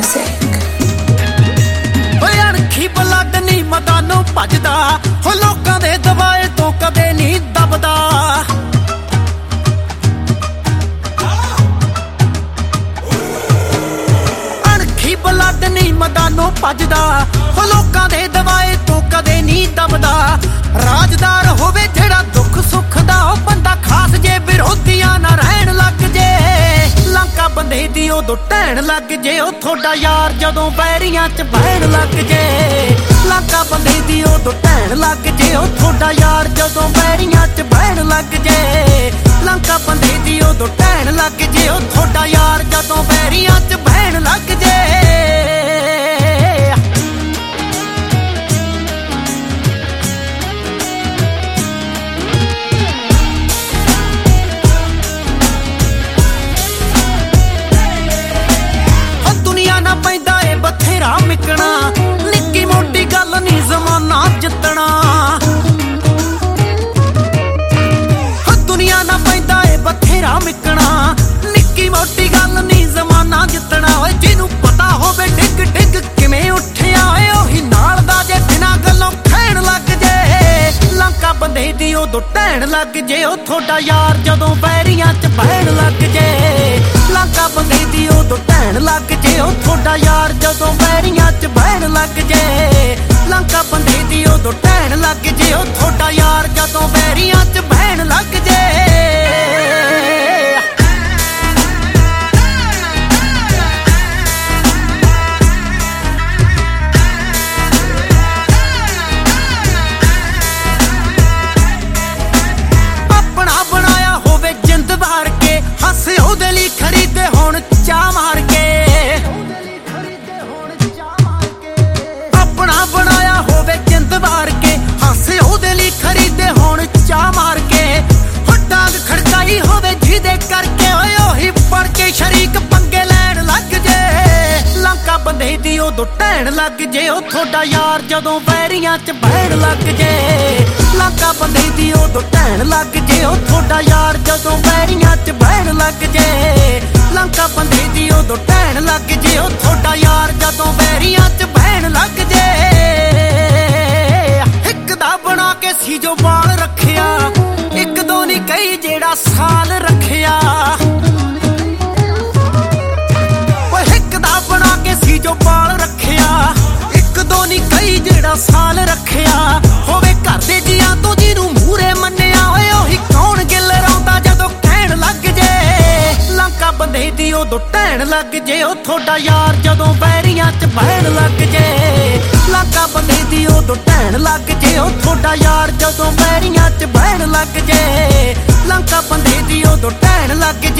music. ਓਏ ਅਣਖੀ blood ਨੀ ਮੈਦਾਨੋਂ ਭੱਜਦਾ, ਹੋ ਲੋਕਾਂ ਦੇ ਦਬਾਏ ਤੋਂ ਕਦੇ ਨਹੀਂ ਦਬਦਾ। ਅਣਖੀ ਬਲੱਡ ਨੀ ਮੈਦਾਨੋਂ ਭੱਜਦਾ, ਹੋ ਲੋਕਾਂ ਦੇ ਦਬਾਏ ਤੋਂ ਕਦੇ ਨਹੀਂ ਦਬਦਾ। ਰਾਜਦਾਰ ਹੋਵੇ ਜਿਹੜਾ ਦੁੱਖ ਸੁੱਖ ਦਾ, ਉਹ ਬੰਦਾ ਖਾਸ ਜੇ ਵਿਰੋਧੀਆਂ ਨਾ ਰਹਿਣ ਲੱਗ ਜੇ। ਲਾਂਕਾ ਬੰਦੇ ਦੀ ਉਦੋਂ ਢਹਿਣ ਲੱਗ ਜੇ, ਉਹ ਤੁਹਾਡਾ ਯਾਰ ਜਦੋਂ ਬੈਰੀਆਂ 'ਚ ਬਹਿਣ ਲੱਗ ਜੇ। ਲਾਂਕਾ ਬੰਦੇ ਦੀ ਉਦੋਂ ਢਹਿਣ ਲੱਗ ਜੇ, ਉਹ ਤੁਹਾਡਾ ਯਾਰ ਜਦੋਂ ਬੈਰੀਆਂ 'ਚ ਬਹਿਣ ਲੱਗ ਜੇ। ਲਾਂਕਾ ਬੰਦੇ ਦੀ ਉਦੋਂ ਢਹਿਣ ਲੱਗ ਜੇ, ਉਹ ਤੁਹਾਡਾ ਯਾਰ ਜਦੋਂ ਬੈਰੀਆਂ 'ਚ ਬਹਿਣ ਲੱਗ ਜੇ। ਪੈਂਦਾ ਏ ਬਥੇਰਾ ਮਿਕਣਾ, ਨਿੱਕੀ ਮੋਟੀ ਗੱਲ ਨੀ ਜ਼ਮਾਨਾ ਜਿੱਤਣਾ। ਦੁਨੀਆ ਨਾ ਪੈਂਦਾ ਏ ਬਥੇਰਾ ਮਿਕਣਾ, ਨਿੱਕੀ ਮੋਟੀ ਗੱਲ ਨੀ ਜ਼ਮਾਨਾ ਜਿੱਤਣਾ। ਓਏ ਜਿਹਨੂੰ ਪਤਾ ਹੋਵੇ ਡਿੱਗ ਡਿੱਗ ਕਿਵੇਂ ਉੱਠਿਆ, ਓਏ ਉਹੀ ਨਾਲ ਦਾ ਜੇ ਬਿਨਾਂ ਗੱਲੋਂ ਖਹਿਣ ਲੱਗ ਜੇ। ਲਾਂਕਾ ਬੰਦੇ ਦੀ ਉਦੋਂ ਢਹਿਣ ਲੱਗ ਜੇ, ਉਹ ਤੁਹਾਡਾ ਯਾਰ ਜਦੋਂ ਬੈਰੀਆਂ 'ਚ ਬਹਿਣ ਲੱਗ ਜੇ। ਲਾਂਕਾ ਬੰਦੇ ਦੀ ਉਦੋਂ ਢਹਿਣ ਲੱਗ ਜੇ, ਉਹ ਤੁਹਾਡਾ ਯਾਰ ਜਦੋਂ ਬੈਰੀਆਂ 'ਚ ਬਹਿਣ ਲੱਗ ਜੇ। ਲਾਂਕਾ ਬੰਦੇ ਦੀ ਉਦੋਂ ਢਹਿਣ ਲੱਗ ਜੇ, ਉਹ ਤੁਹਾਡਾ ਯਾਰ ਜਦੋਂ ਬੈਰੀਆਂ 'ਚ ਬਹਿਣ ਲੱਗ ਜੇ। ਆਪਣਾ ਬਣਾਇਆ ਹੋਵੇ ਜਿੰਦ ਵਾਰ ਕੇ, ਹੱਸੇ ਉਹਦੇ ਲਈ ਖਰੀਦੇ ਹੁਣ ਚਾਹ ਮਾਰ ਕੇ। ਆਪਣਾ ਬਣਾਇਆ ਹੋਵੇ ਜਿੰਦ ਵਾਰ ਕੇ, ਹਾਸੇ ਉਹਦੇ ਲਈ ਖਰੀਦੇ ਹੁਣ ਚਾਹ ਮਾਰ ਕੇ। ਡਾਂਗ ਖੜਕਾਈ ਹੋਵੇ ਜਿਹਦੇ ਕਰਕੇ, ਓਏ ਉਹੀ ਬਣ ਕੇ ਸ਼ਰੀਕ ਪੰਗੇ ਲੈਣ ਲੱਗ ਜੇ। ਲਾਂਕਾ ਬੰਦੇ ਦੀ ਉਦੋਂ ਢਹਿਣ ਲੱਗ ਜੇ, ਉਹ ਤੁਹਾਡਾ ਯਾਰ ਜਦੋਂ ਬੈਰੀਆਂ 'ਚ ਬਹਿਣ ਲੱਗ ਜੇ। ਲਾਂਕਾ ਬੰਦੇ ਦੀ ਉਦੋਂ ਢਹਿਣ ਲੱਗ ਜੇ, ਉਹ ਤੁਹਾਡਾ ਯਾਰ ਜਦੋਂ ਬੈਰੀਆਂ 'ਚ ਬਹਿਣ ਲੱਗ ਜੇ। ਲਾਂਕਾ ਬੰਦੇ ਦੀ ਉਦੋਂ ਢਹਿਣ ਲੱਗ ਜੇ, ਉਹ ਤੁਹਾਡਾ ਯਾਰ ਜਦੋਂ ਬੈਰੀਆਂ 'ਚ ਬਹਿਣ ਲੱਗ ਜੇ। ਇੱਕ ਦਾ ਬਣਾ ਕੇ ਸੀ ਜੋ ਬਾਲ ਰੱਖਿਆ, ਇੱਕ ਦੋ ਨਹੀਂ ਕਈ ਜਿਹੜਾ ਸਾਲ ਰੱਖਿਆ। ਓਏ ਇੱਕ ਦਾ ਬਣਾ ਕੇ ਸੀ ਜੋ ਬਾਲ ਰੱਖਿਆ, ਇੱਕ ਦੋ ਨਹੀਂ ਕਈ ਜਿਹੜਾ ਸਾਲ ਰੱਖਿਆ। ਹੋਵੇ ਘਰ ਦੇ ਜੀਆਂ ਤੋਂ ਜਿਹਨੂੰ ਮੂਹਰੇ ਮੰਨਿਆ, ਓਏ ਉਹੀ ਕੌਣ ਗਿੱਲ ਰੌਂਦਾ ਜਦੋਂ ਕਹਿਣ ਲੱਗ ਜੇ। ਲਾਂਕਾ ਬੰਦੇ ਦੀ ਉਦੋਂ ਢਹਿਣ ਲੱਗ ਜੇ, ਉਹ ਤੁਹਾਡਾ ਯਾਰ ਜਦੋਂ ਬੈਰੀਆਂ 'ਚ ਬਹਿਣ ਲੱਗ ਜੇ। ਲਾਂਕਾ ਬੰਦੇ ਦੀ ਉਦੋਂ ਢਹਿਣ ਲੱਗ ਜੇ, ਉਹ ਤੁਹਾਡਾ ਯਾਰ ਜਦੋਂ ਬੈਰੀਆਂ 'ਚ ਬਹਿਣ ਲੱਗ ਜੇ। ਲਾਂਕਾ ਬੰਦੇ ਦੀ ਉਦੋਂ ਢਹਿਣ ਲੱਗ ਜੇ।